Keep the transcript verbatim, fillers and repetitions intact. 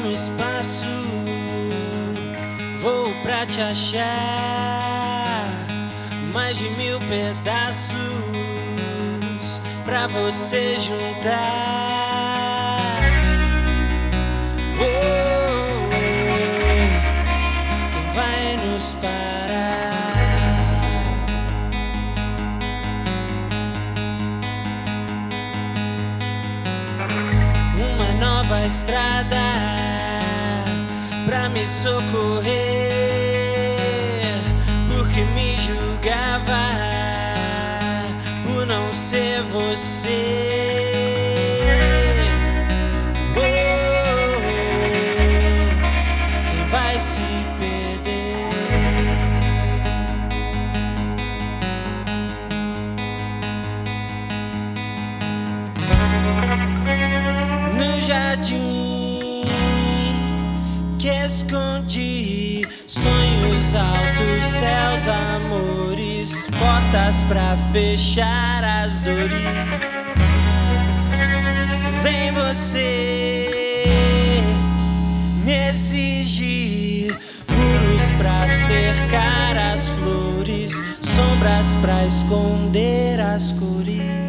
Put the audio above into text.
no espaço, vou pra te achar. Mais de mil pedaços pra você juntar. Oh, quem vai nos parar? Uma nova estrada pra me socorrer, porque me julgava por não ser você. Oh, quem vai se perder? No jardim que escondi sonhos altos, céus, amores, portas pra fechar as dores. Vem você me exigir muros pra cercar as flores, sombras pra esconder as cores.